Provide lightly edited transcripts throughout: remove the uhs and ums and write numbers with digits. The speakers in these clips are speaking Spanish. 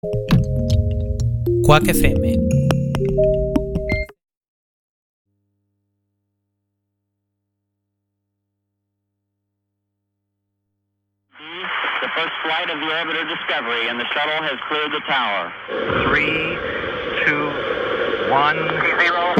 Quack FM. The first flight of the orbiter Discovery, and the shuttle has cleared the tower. 3, 2, 1, 0.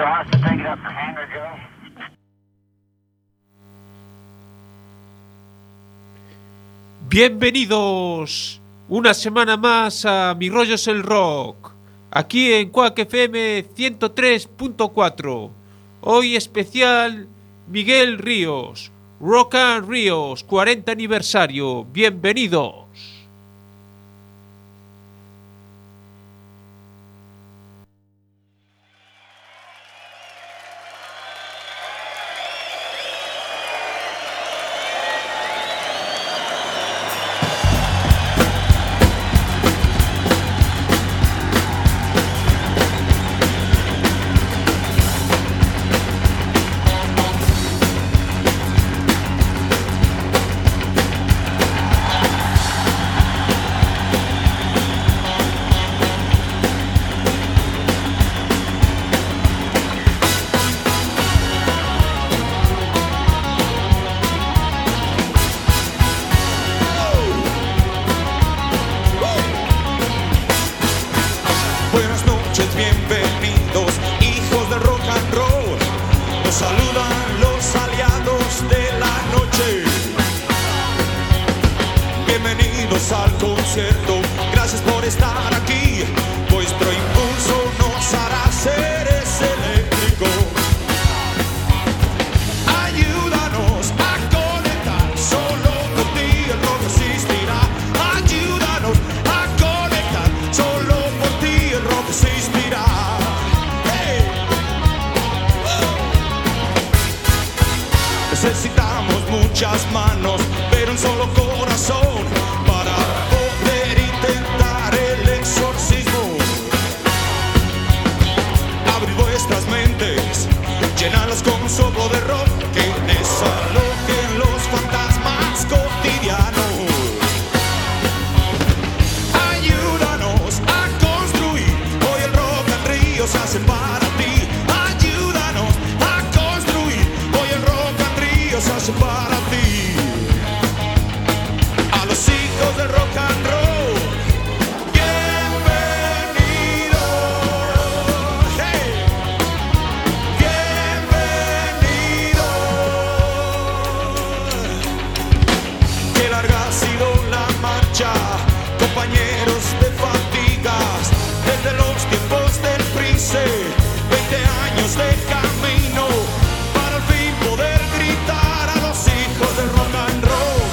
Austin, take it up for hangar, Joe. Bienvenidos una semana más a Mi Rollo es el Rock, aquí en Quack FM 103.4. Hoy especial Miguel Ríos, Rock and Ríos, 40 aniversario. Bienvenidos. Necesitamos muchas manos, pero un solo corazón para poder intentar el exorcismo. Abrid vuestras mentes, llenadlas con un soplo de rock que desalojen los fantasmas cotidianos. Ayúdanos a construir, hoy el Rock and Río se hace para ti. Ayúdanos a construir, hoy el Rock and Río se hace para ti. A los hijos del rock and roll, bienvenidos. Hey, bienvenidos. Qué larga ha sido la marcha, compañeros de fatigas, desde los tiempos del Prince, 20 años de camino, para al fin poder gritar a los hijos del rock and roll.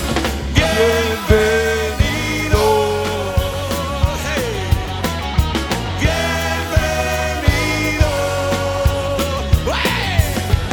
Bienvenidos, hey, bienvenidos, hey.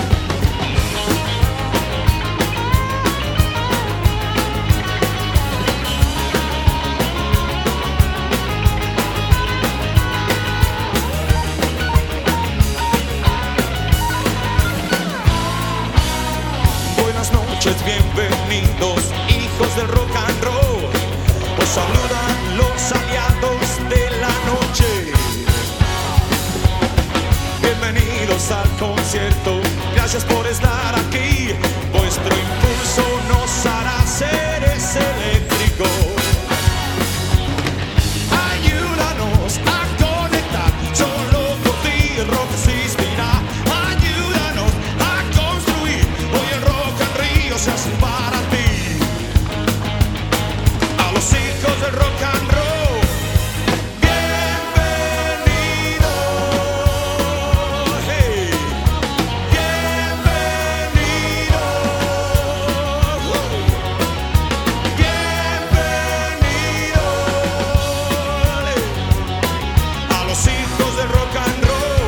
Buenas noches, bienvenidos, hijos del rock and roll. Os saludan los aliados de la noche. Bienvenidos al concierto, gracias por estar aquí. Vuestro impulso nos hará seres eléctricos. Ayúdanos a conectar, solo por ti el rock existirá. Ayúdanos a construir, hoy el Rock and Río se hace para ti. A los hijos del rock and roll, bienvenidos. Hey, bienvenidos. Bienvenidos. A los hijos del rock and roll,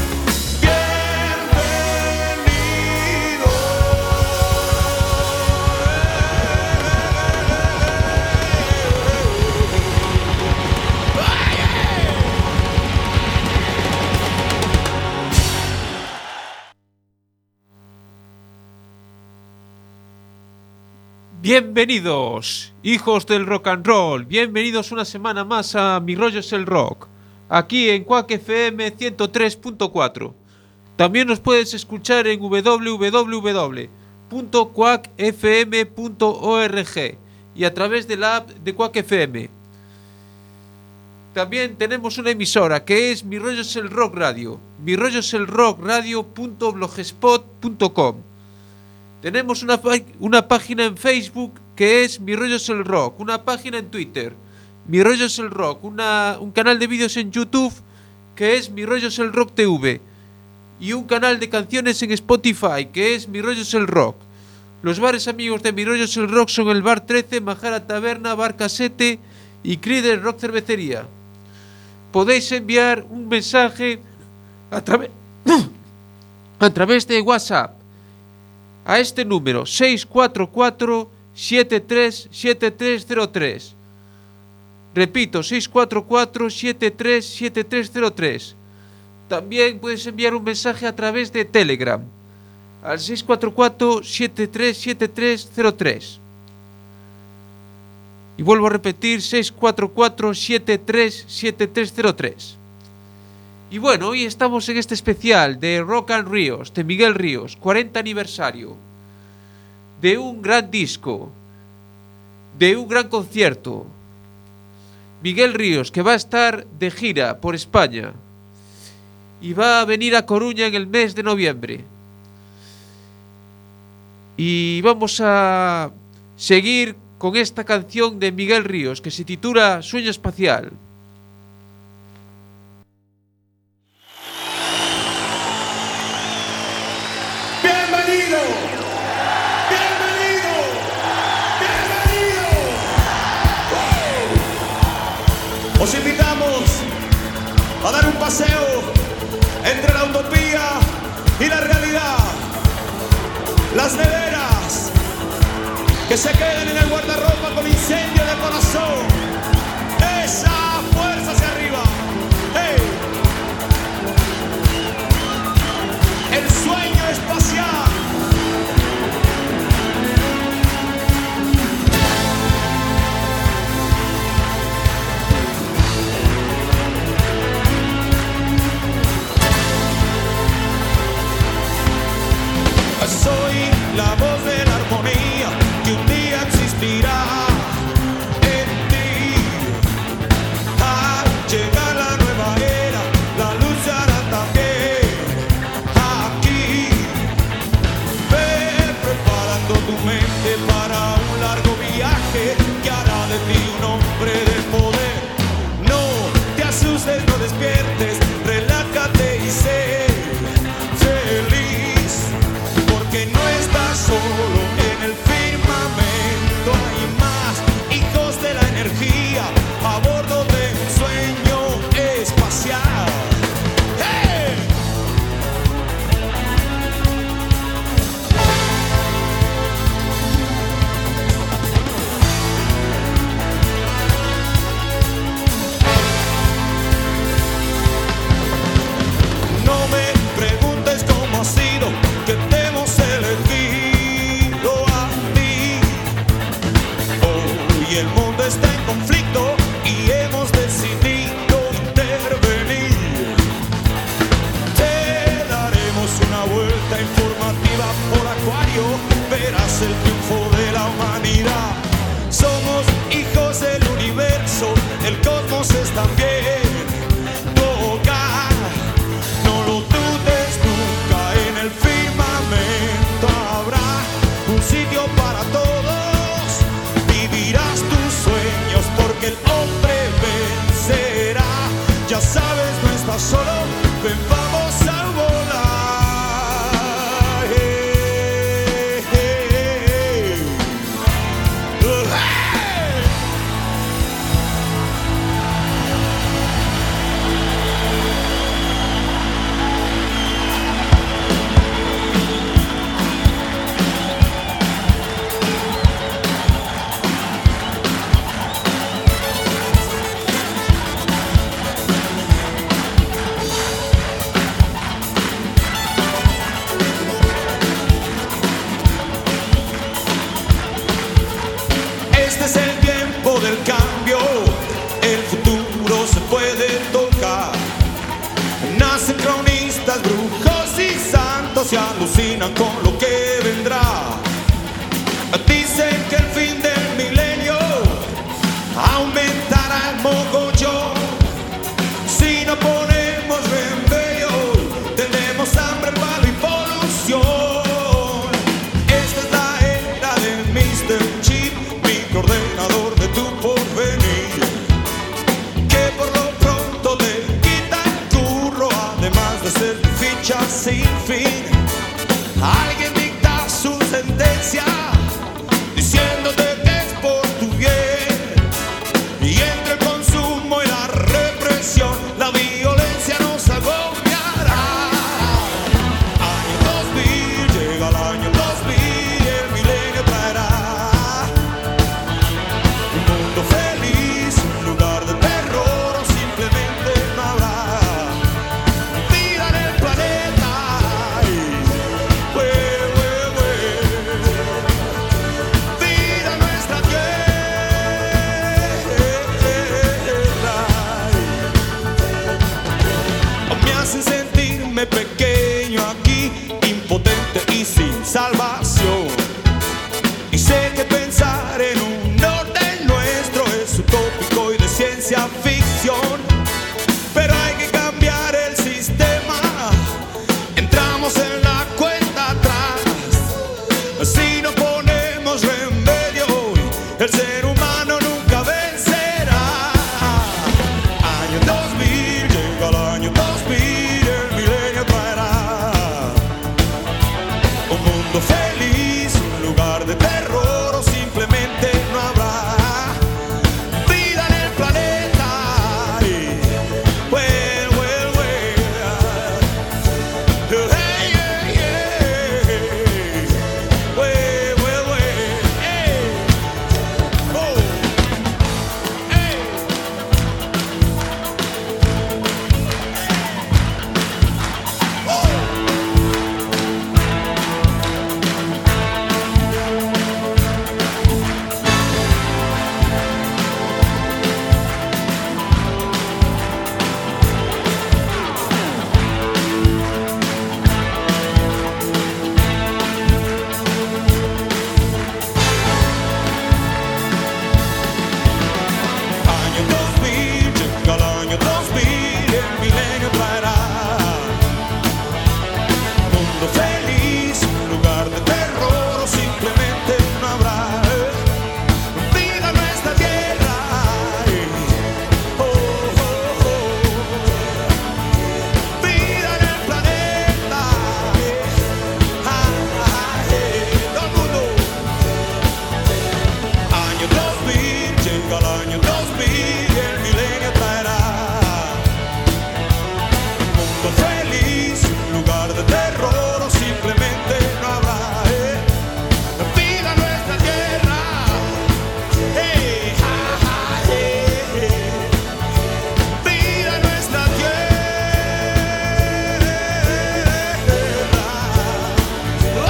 Bienvenidos, hijos del rock and roll. Bienvenidos una semana más a Mi Rollo es el Rock, aquí en Quack FM 103.4. También nos puedes escuchar en www.quackfm.org. .org y a través de la app de Quack FM. También tenemos una emisora que es Mi Rollo es el Rock Radio, mirolloselrockradio.blogspot.com. Tenemos una página en Facebook que es Mi Rollo es el Rock, una página en Twitter, Mi Rollo es el Rock, un canal de vídeos en YouTube que es Mi Rollo es el Rock TV y un canal de canciones en Spotify que es Mi Rollo es el Rock. Los bares amigos de Mi Rollo es el Rock son el Bar 13, Majara Taberna, Bar Casete y Crider Rock Cervecería. Podéis enviar un mensaje a través de WhatsApp a este número 644-737303. Repito, 644-737303. También puedes enviar un mensaje a través de Telegram al 644-737303. Y vuelvo a repetir, 644-737303. Y bueno, hoy estamos en este especial de Rock and Ríos, de Miguel Ríos, 40 aniversario, de un gran disco, de un gran concierto. Miguel Ríos, que va a estar de gira por España y va a venir a Coruña en el mes de noviembre. Y vamos a seguir con esta canción de Miguel Ríos que se titula Sueño Espacial. ¡Bienvenido! ¡Bienvenido! ¡Bienvenido! Os invitamos a dar un paseo entre la utopía y la realidad. Las neveras que se queden en el guardarropa con incendio de corazón. Esa fuerza hacia arriba. ¡Hey! El sueño espacial. Soy la voz de la armonía que un día existirá en ti. Al llegar la nueva era, la luz se hará también aquí. Ve preparando tu mente para un largo viaje que hará de ti un hombre de poder. No te asustes, no despiertes, relájate y sé feliz, porque no estás solo en el firmamento. Hay más hijos de la energía a bordo de un sueño espacial. ¡Hey! No me preguntes cómo ha sido que te hemos elegido a ti. Hoy el mundo está en conflicto y hemos decidido intervenir. Te daremos una vuelta informativa por Acuario, verás el triunfo de la humanidad. Somos hijos del universo, el cosmos es también tu hogar. No lo dudes nunca, en el firmamento habrá un sitio para todos. Vivirás tus sueños porque el hombre vencerá. Ya sabes, no estás solo, ven, vamos a volar. Hey, hey, hey. Este es el tiempo del cambio, el futuro se puede tocar. Nacen cronistas, brujos y santos y alucinan con lo que vendrá. Dicen que el fin del milenio aumentará el mogollón. sin fin. Alguien dicta su sentencia, diciéndote que es por tu bien. Y entre el consumo y la represión, la violencia nos agobiará. Año 2000, llega el año 2000, el milenio traerá un mundo feliz, un lugar de terror o simplemente no habrá vida en el planeta. Vida en nuestra tierra. Me hacen sentirme pequeño aquí, impotente y sin salvación. Y sé que pensar en un orden nuestro es utópico y de ciencia ficción. Pero hay que cambiar el sistema. Entramos en la cuenta atrás. Si no ponemos remedio, el ser humano nunca vencerá. Año 2000, llega el año 2000, el milenio traerá un mundo feliz, un lugar de terror o simplemente no habrá vida en el planeta. Well, well, well. Hey, hey, hey. Well, well, well. Hey. Oh. Hey. Año 2000, llega el año 2000, el milenio traerá un mundo feliz, un lugar de terror o simplemente no habrá vida en nuestra tierra. Oh, oh, oh. Vida en el planeta. Todo el mundo. Año 2000, llega el año 2000, el milenio traerá un mundo feliz, un lugar de terror o simplemente no habrá vida en nuestra tierra. Hey, ja, ja, hey. Vida en nuestra tierra.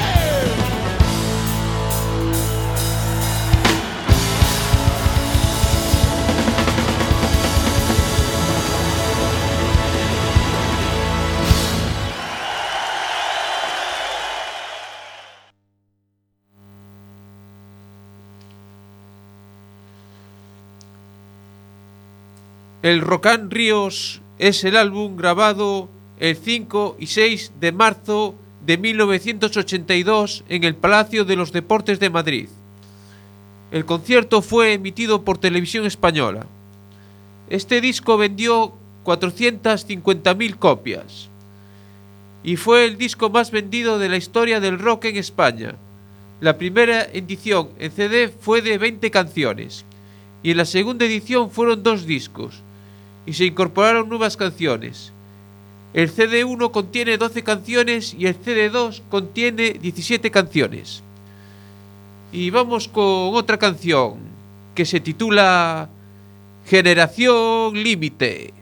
El Rock'n Ríos es el álbum grabado el 5 y 6 de marzo de 1982 en el Palacio de los Deportes de Madrid. El concierto fue emitido por Televisión Española. Este disco vendió 450.000 copias y fue el disco más vendido de la historia del rock en España. La primera edición en CD fue de 20 canciones y en la segunda edición fueron 2 discos y se incorporaron nuevas canciones. El CD1 contiene 12 canciones y el CD2 contiene 17 canciones. Y vamos con otra canción que se titula Generación Límite.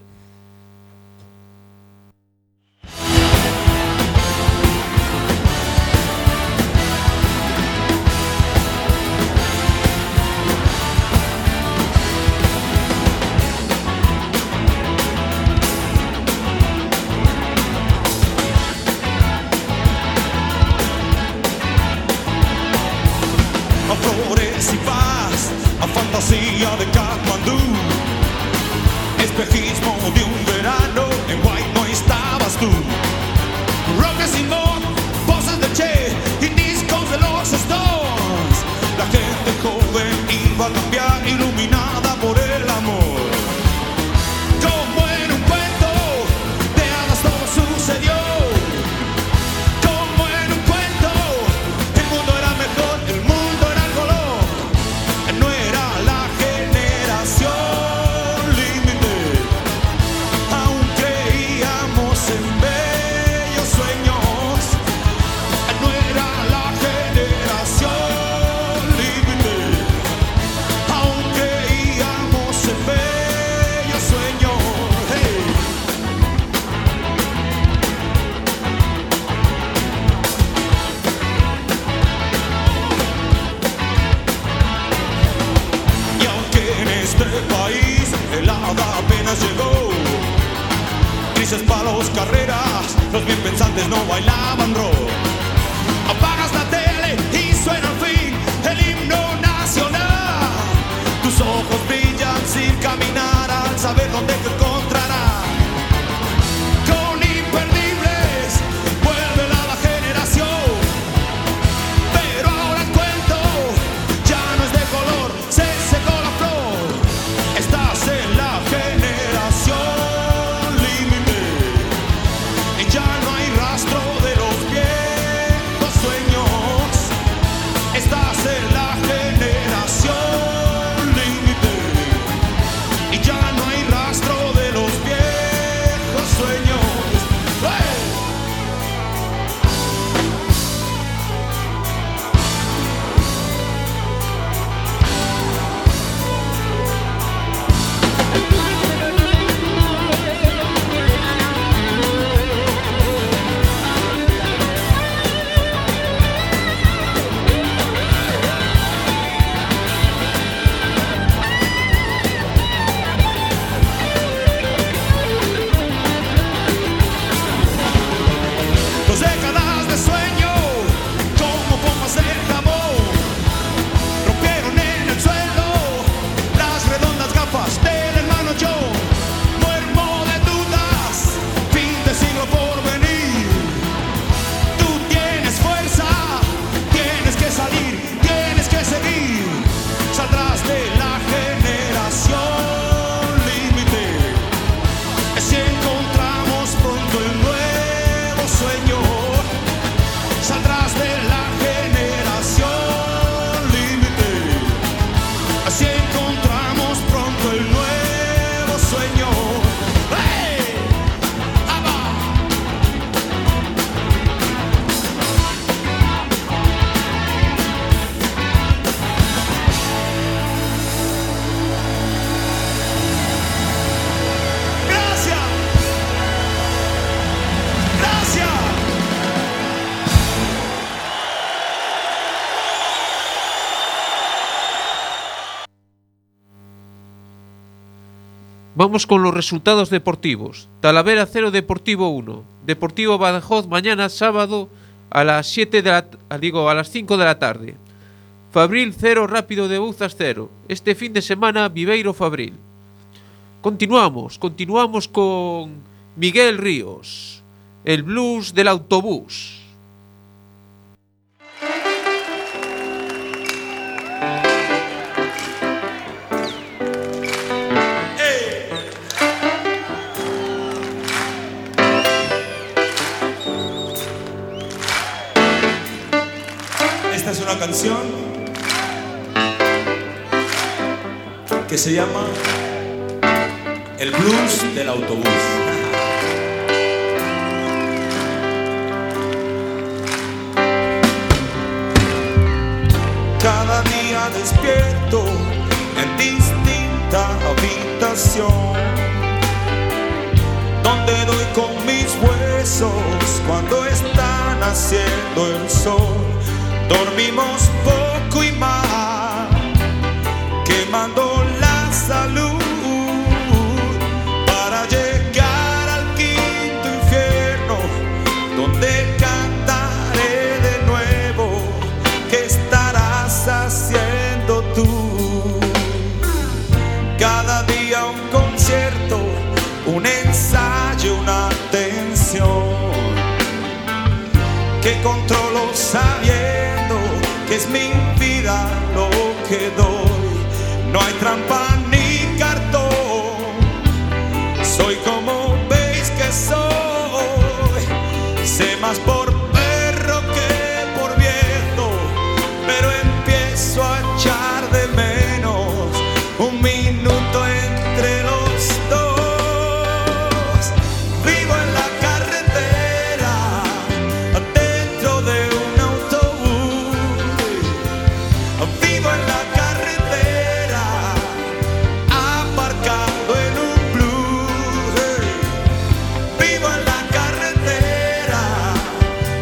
A flores y paz, a fantasía de Katmandú, espejismo de un verano, en White no estabas tú. Rock and Simón, voces de Che y discos de los Stones. La gente joven iba a cambiar, iluminada por el amor. Como en un cuento de hadas todo sucedió. pensantes no bailaban rock. Apagas la tele y suena al fin el himno nacional. Tus ojos brillan sin caminar al saber dónde te encontrarás. Con imperdibles vuelve la generación. Pero ahora el cuento ya no es de color, se secó la flor. Estás en la generación límite y ya no hay rastro de los viejos sueños. Estás en la generación límite y ya no hay rastro de los viejos sueños. ¡Hey! Dos décadas de sueño, como bombas de jabón, rompieron en el suelo las redondas gafas del hermano John. Muermo de dudas, fin de siglo por venir. Tú tienes fuerza, tienes que salir, tienes que seguir. Saldrás de la generación límite si encontramos pronto el nuevo sueño. Saldrás de la generación límite si encontramos pronto el nuevo sueño. ¡Hey! ¡Aba! Gracias. Gracias. Vamos con los resultados deportivos. Talavera 0, Deportivo 1. Deportivo Badajoz mañana sábado a las 5 de la tarde. Fabril 0, Rápido de Bouzas 0. Este fin de semana Viveiro Fabril. Continuamos con Miguel Ríos, el blues del autobús. Esta es una canción que se llama El blues del autobús. Cada día despierto en distinta habitación, donde doy con mis huesos cuando está naciendo el sol. Dormimos poco y mal, quemando la salud para llegar al quinto infierno, donde cantaré de nuevo. ¿Qué estarás haciendo tú? Cada día un concierto, un ensayo, una tensión que controlo sabiendo que es mi vida lo que doy. No hay trampa ni cartón, soy como veis que soy. Sé más por perro que por viejo, pero empiezo a echar de menos un minuto entre los dos. Vivo en la carretera, dentro de un autobús. Vivo en la carretera, aparcado en un blues. Vivo en la carretera,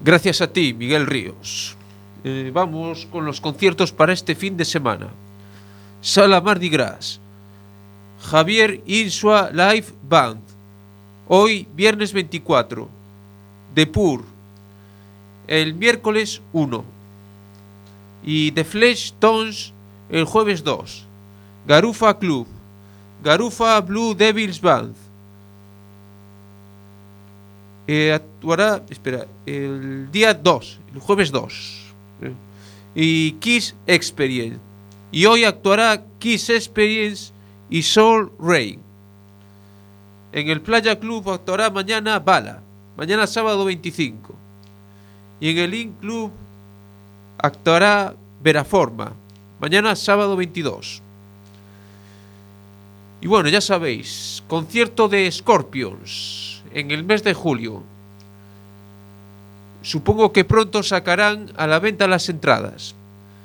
Gracias a ti, Miguel Ríos. Vamos con los conciertos para este fin de semana. Sala Mardi Gras, Javier Insua Live Band, hoy viernes 24. The Pur, el miércoles 1. Y The Flesh Tones el jueves 2. Garufa Club, Garufa Blue Devils Band. Actuará, el día 2, el jueves 2. Y Kiss Experience. Y hoy actuará Kiss Experience y Soul Rain. En el Playa Club actuará mañana Bala, mañana sábado 25. Y en el In Club actuará Veraforma, mañana sábado 22. Y bueno, ya sabéis, concierto de Scorpions en el mes de julio. Supongo que pronto sacarán a la venta las entradas.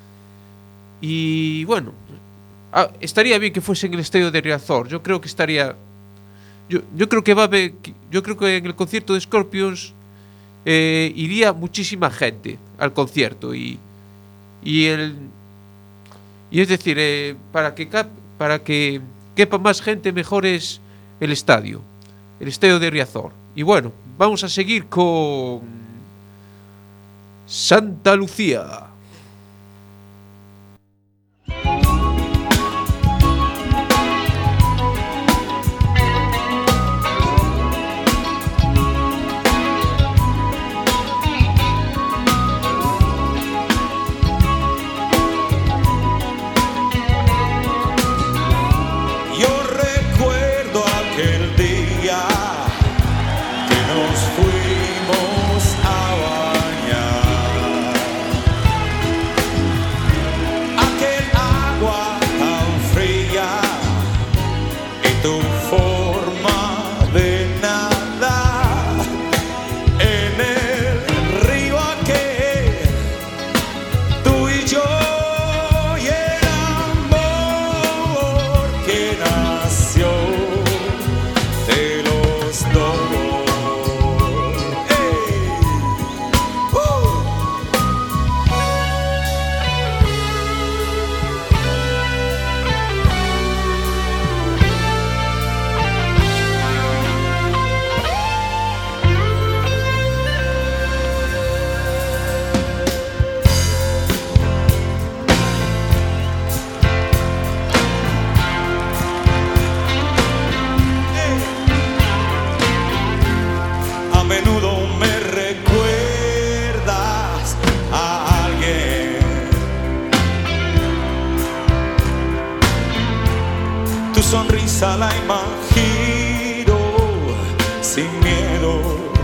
Y bueno, estaría bien que fuese en el estadio de Riazor. Yo creo que estaría... Yo creo que va a haber... Yo creo que en el concierto de Scorpions iría muchísima gente al concierto. Y es decir, para que quepa más gente, mejor es el estadio de Riazor. Y bueno, vamos a seguir con Santa Lucía. Sonrisa la imagino sin miedo.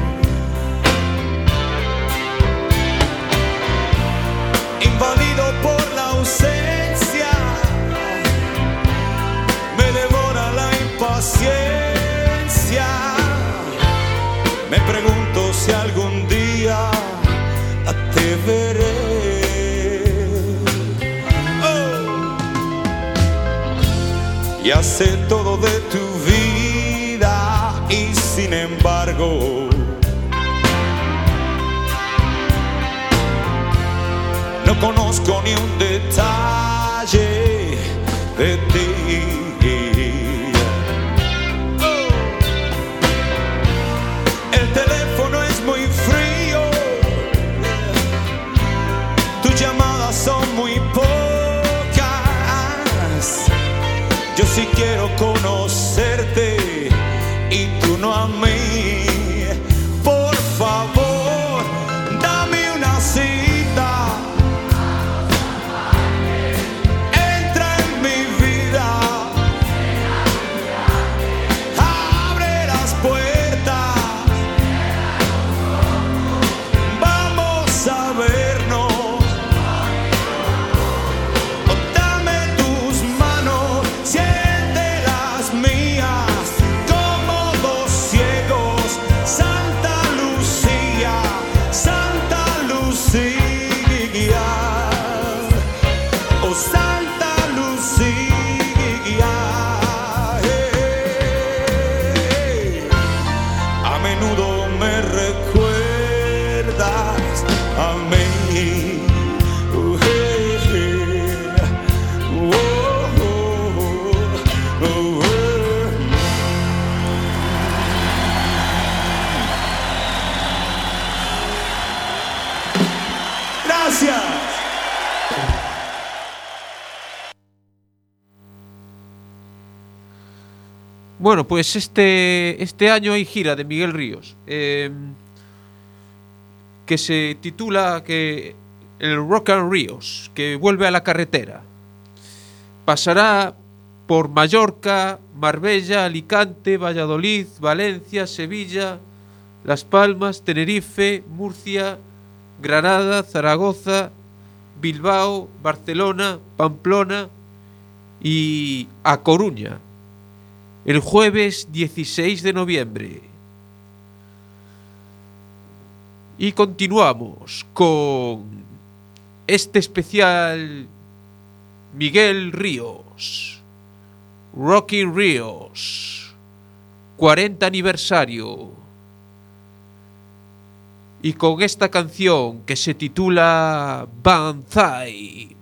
Invadido por la ausencia, me devora la impaciencia. Me pregunto si algún día te veré. Ya sé todo de tu vida y sin embargo no conozco ni un detalle de ti. El teléfono es muy frío, tus llamadas son muy pocas. Yo sí quiero conocerte y tú no a mí. Por favor, dame una cita. Entra en mi vida. Abre las puertas. Vamos a vernos. A menudo me recuerda Amén. Hey, hey. Oh, oh, oh, oh. Gracias. Bueno, pues este año hay gira de Miguel Ríos, que se titula que el Rock and Ríos, que vuelve a la carretera. Pasará por Mallorca, Marbella, Alicante, Valladolid, Valencia, Sevilla, Las Palmas, Tenerife, Murcia, Granada, Zaragoza, Bilbao, Barcelona, Pamplona y A Coruña, el jueves 16 de noviembre. Y continuamos con este especial Miguel Ríos, Rockin' Ríos, 40 aniversario. Y con esta canción que se titula Banzai.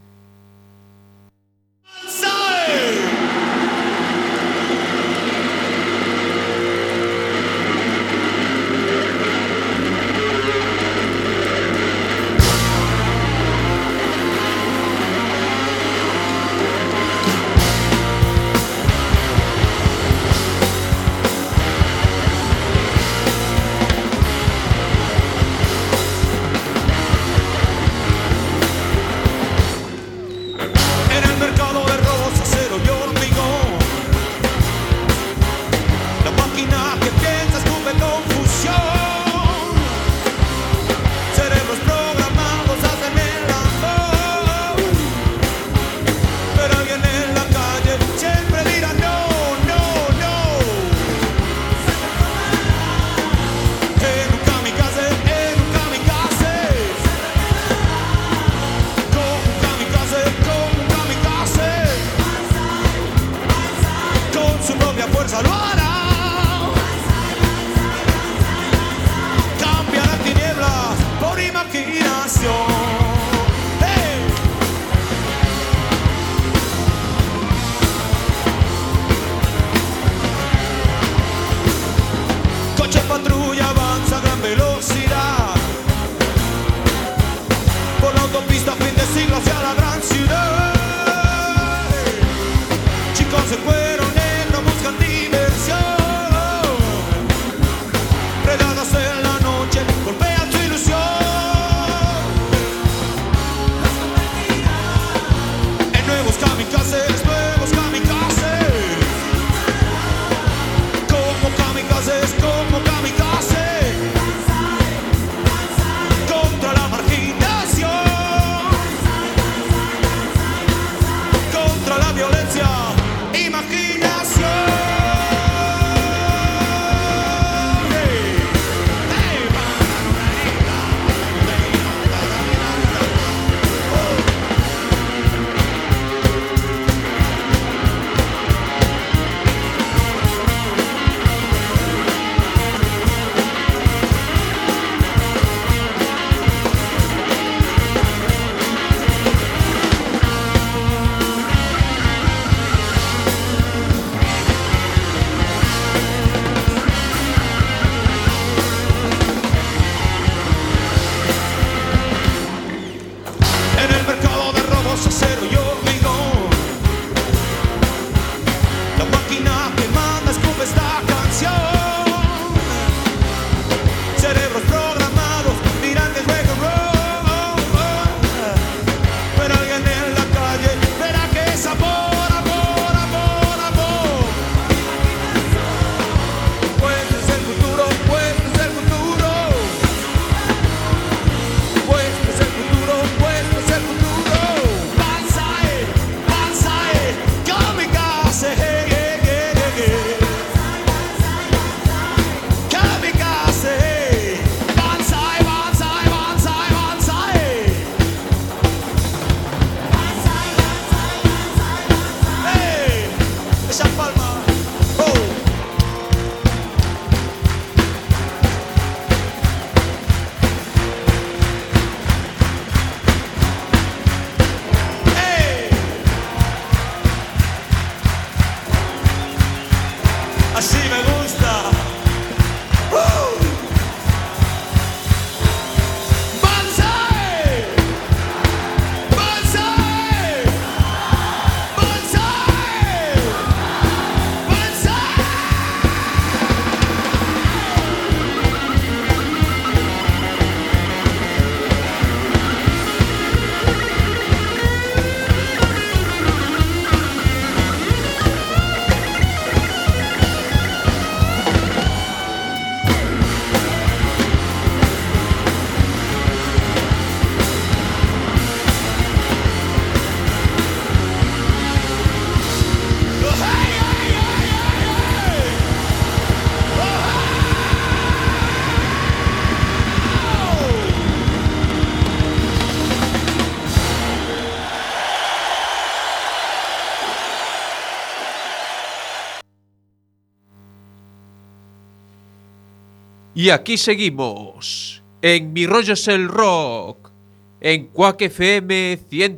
Y aquí seguimos, en Mi Rollo es el Rock, en Quack FM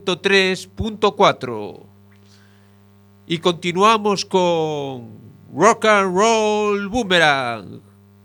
103.4. Y continuamos con Rock and Roll Boomerang.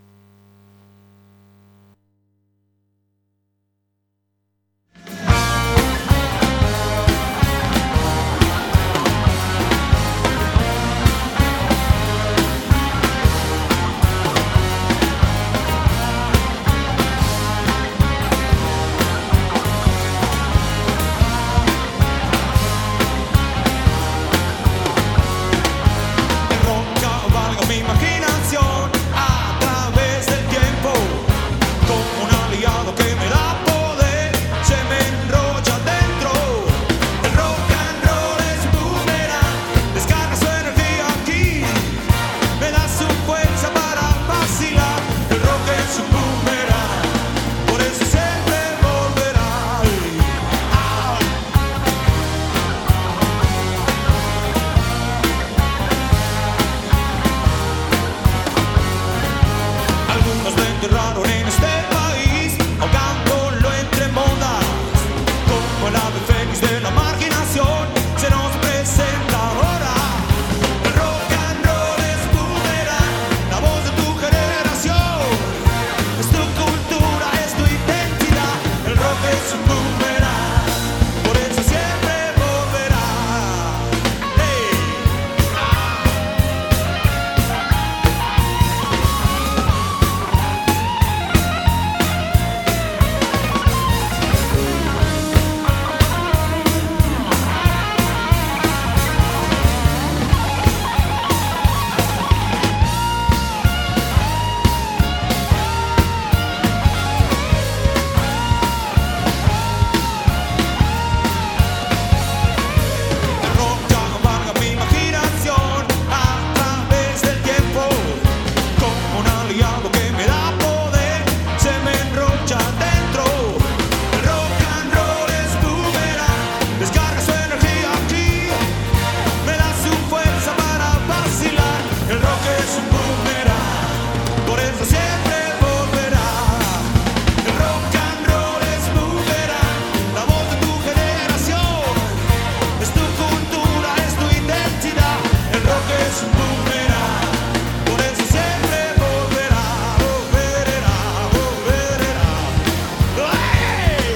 Valga mi imaginación a través del tiempo, como un aliado que me da poder, se me enrolla dentro. El rock and roll es boomerang, descarga su energía aquí, me da su fuerza para vacilar. El rock es un boomerang, por eso siempre volverá. Algunos me enterraron en este país, ahogándolo entre modas. Como el ave fénix de la marginación, se nos presenta ahora. El rock and roll es boomerang, la voz de tu generación. Es tu cultura, es tu identidad. El rock es un boomerang, por eso siempre volverá. Hey. El rock apaga mi imaginación a través del tiempo, como un aliado que me da poder, se me enrolla dentro. El rock and roll es boomerang, descarga su energía aquí, me da su fuerza para vacilar. El rock es un boomerang, por eso siempre volverá. El rock and roll es boomerang, la voz de tu generación. Es tu cultura, es tu identidad. El rock es un boomerang, por eso siempre volverá, volverá, volverá. ¡Ay!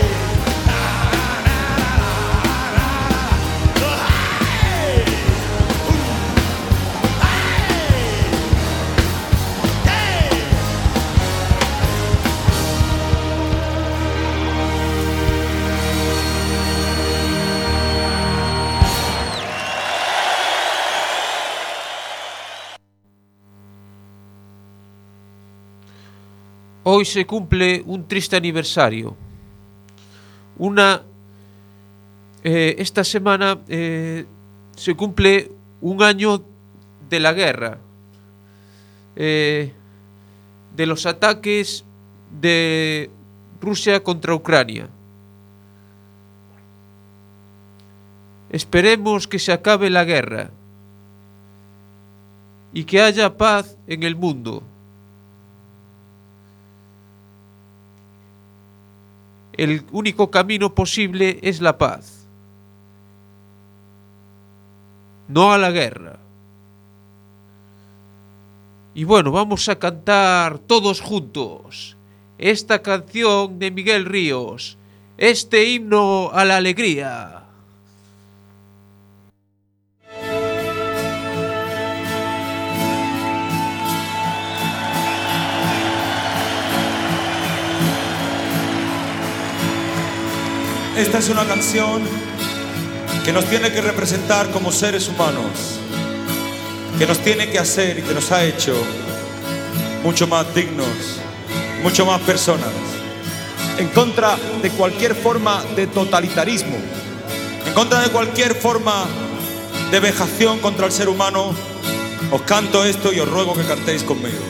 Hoy se cumple un triste aniversario. Esta semana se cumple un año de la guerra, de los ataques de Rusia contra Ucrania. Esperemos que se acabe la guerra y que haya paz en el mundo. El único camino posible es la paz, no a la guerra. Y bueno, vamos a cantar todos juntos esta canción de Miguel Ríos, este himno a la alegría. Esta es una canción que nos tiene que representar como seres humanos, que nos tiene que hacer y que nos ha hecho mucho más dignos, mucho más personas, en contra de cualquier forma de totalitarismo, en contra de cualquier forma de vejación contra el ser humano. Os canto esto y os ruego que cantéis conmigo.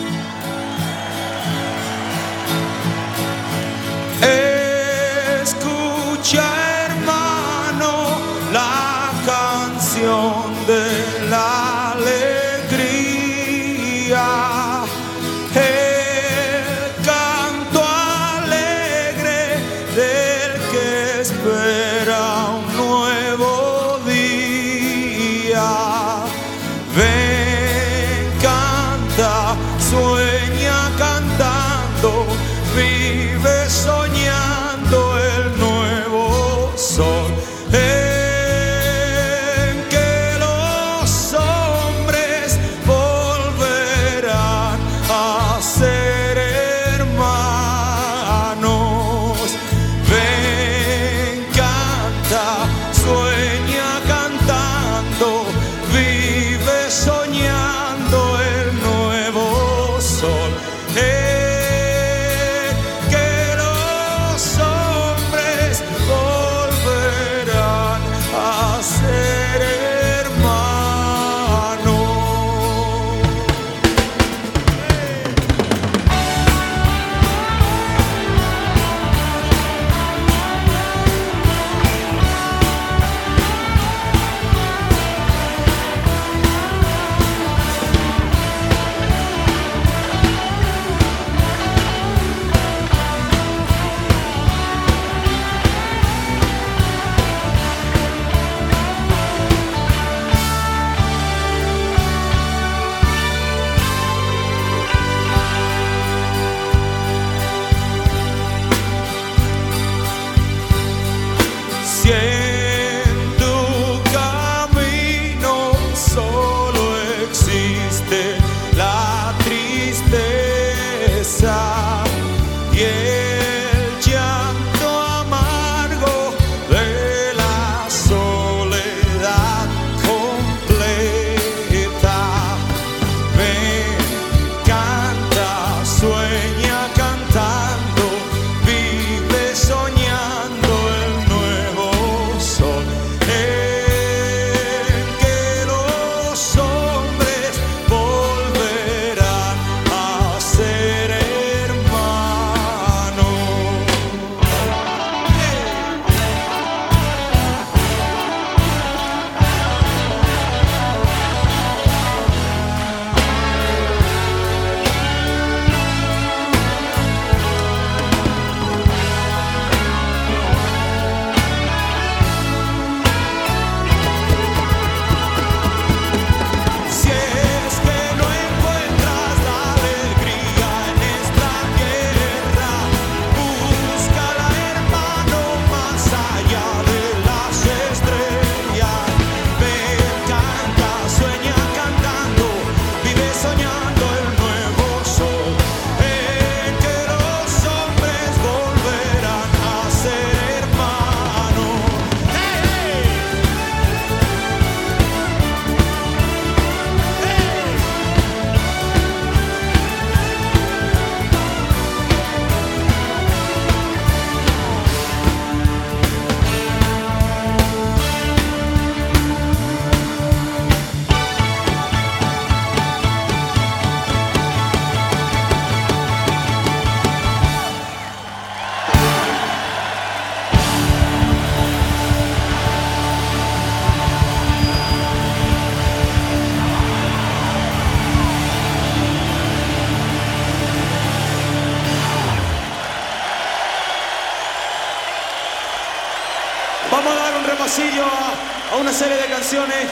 Escucha, hermano, la canción de la alegría. y el llanto amargo de la soledad completa. Ven, canta, sueña cantando, vive soñando el nuevo sol, en que los hombres volverán a ser hermanos. Si es que no encuentras la alegría en esta guerra, búscala, hermano, más allá de las estrellas. Ven, canta, sueña cantando, vive soñando el nuevo sol, en que los hombres volverán a ser hermanos. ¡Hey, hey! Vamos a dar un repasillo a una serie de canciones.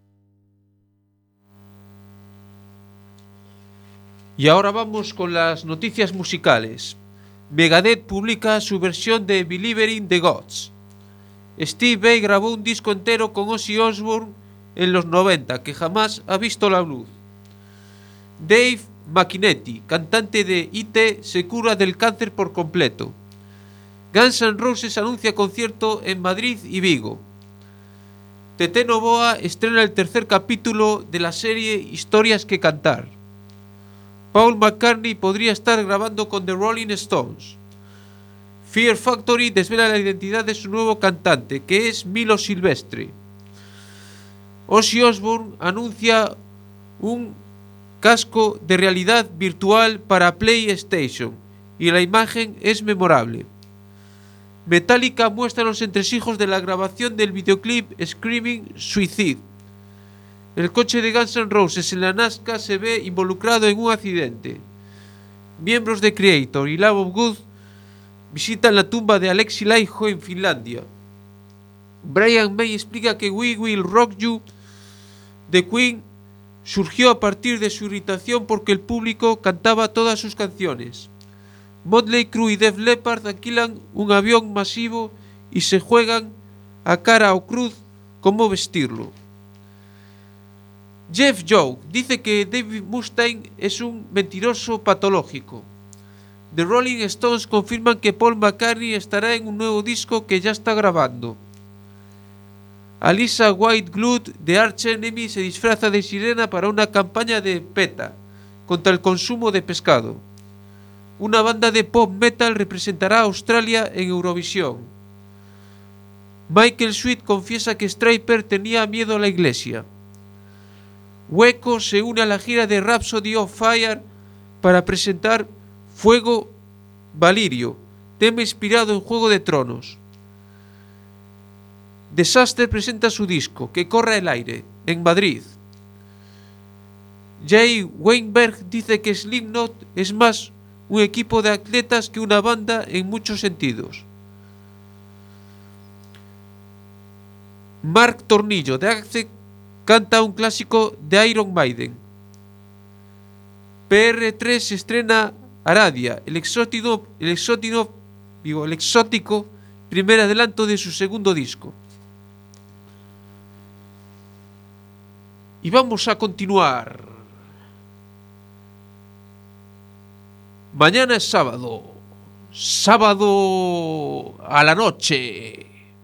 Y ahora vamos con las noticias musicales. Megadeth publica su versión de Believer in the Gods. Steve Vai grabó un disco entero con Ozzy Osbourne en los 90 que jamás ha visto la luz. Dave McIntyre, cantante de IT, se cura del cáncer por completo. Guns N' Roses anuncia concierto en Madrid y Vigo. Tete Novoa estrena el tercer capítulo de la serie Historias que cantar. Paul McCartney podría estar grabando con The Rolling Stones. Fear Factory desvela la identidad de su nuevo cantante, que es Milo Silvestre. Ozzy Osbourne anuncia un casco de realidad virtual para PlayStation y la imagen es memorable. Metallica muestra los entresijos de la grabación del videoclip Screaming Suicide. El coche de Guns N' Roses en la Nazca se ve involucrado en un accidente. Miembros de Creator y Love of God visitan la tumba de Alexi Laiho en Finlandia. Brian May explica que We Will Rock You de Queen surgió a partir de su irritación porque el público cantaba todas sus canciones. Motley Crue y Def Leppard alquilan un avión masivo y se juegan a cara o cruz cómo vestirlo. Jeff Joe dice que Dave Mustaine es un mentiroso patológico. The Rolling Stones confirman que Paul McCartney estará en un nuevo disco que ya está grabando. Alisa White-Glud de Arch Enemy se disfraza de sirena para una campaña de PETA contra el consumo de pescado. Una banda de pop metal representará a Australia en Eurovisión. Michael Sweet confiesa que Stryper tenía miedo a la iglesia. Hueco se une a la gira de Rhapsody of Fire para presentar Fuego Valirio, tema inspirado en Juego de Tronos. Disaster presenta su disco, Que corra el aire, en Madrid. Jay Weinberg dice que Slipknot es más un equipo de atletas que una banda en muchos sentidos. Mark Tornillo de Acce canta un clásico de Iron Maiden. PR3 estrena Aradia, el exótico primer adelanto de su segundo disco. Y vamos a continuar. Mañana es sábado. sábado a la noche.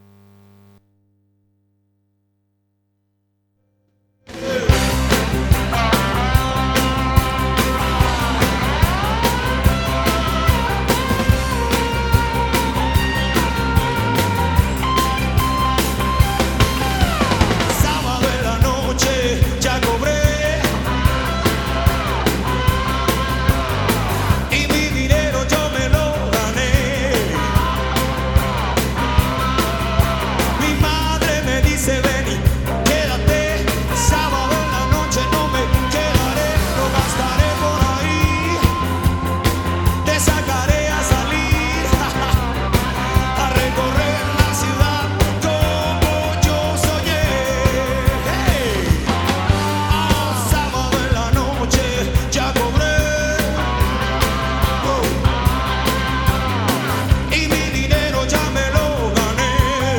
Sábado en la noche ya cobré y mi dinero yo me lo gané. Mi madre me dice ven y quédate. Sábado en la noche no me quedaré, lo gastaré por ahí. Te sacaré a salir a recorrer la ciudad como yo soñé. Hey. Ah, sábado en la noche ya cobré. Oh. Y mi dinero ya me lo gané.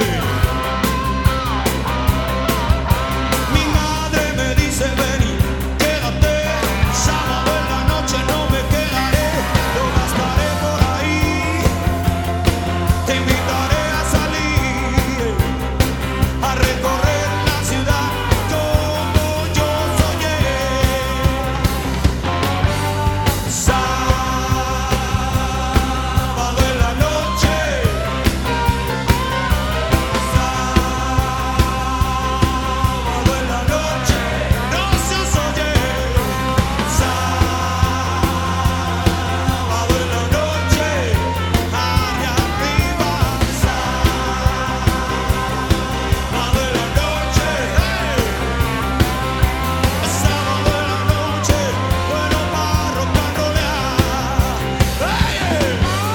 Mi madre me dice ven y quédate. Sábado en la noche no me quedaré, lo gastaré por ahí. Te invitaré a salir a recorrer la ciudad como yo soñé. Sábado en la noche. Sábado en la noche. No se os oye. Sábado en la noche. Allá arriba. Sábado en la noche. Hey. Sábado en la noche. Bueno para rock and rollear. Hey.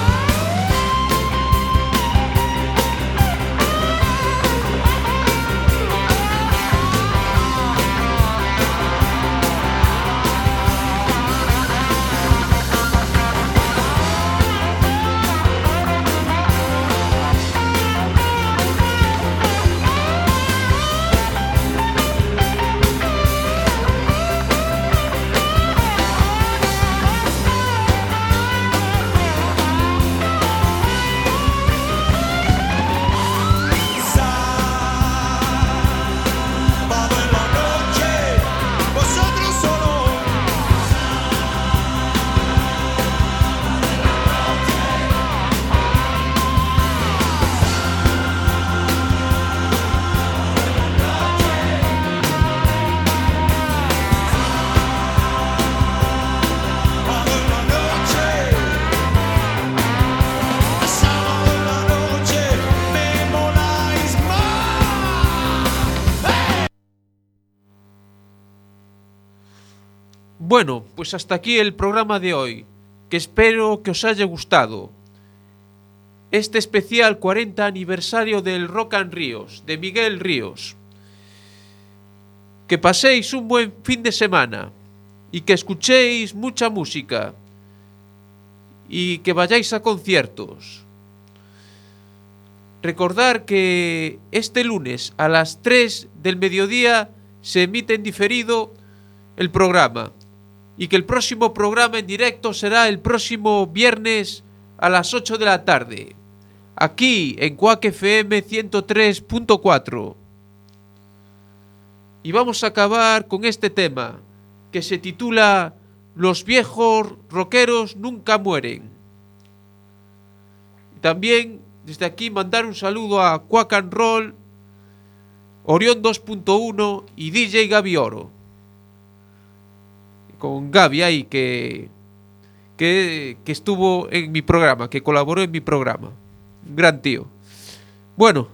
Sábado en la noche, vosotros solo. Sábado en la noche, sábado en la noche, me moláis más. Bueno, pues hasta aquí el programa de hoy, que espero que os haya gustado. Este especial 40 aniversario del Rock and Ríos, de Miguel Ríos. Que paséis un buen fin de semana y que escuchéis mucha música y que vayáis a conciertos. Recordar que este lunes a las 3 del mediodía se emite en diferido el programa y que el próximo programa en directo será el próximo viernes a las 8 de la tarde, aquí en Quack FM 103.4. Y vamos a acabar con este tema que se titula Los viejos rockeros nunca mueren. También desde aquí mandar un saludo a Quack and Roll, Orión 2.1 y DJ Gaby Oro. Con Gaby ahí que estuvo en mi programa, que colaboró en mi programa. Un gran tío. Bueno,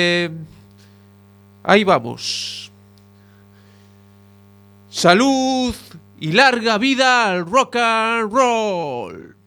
ahí vamos. Salud y larga vida al rock and roll.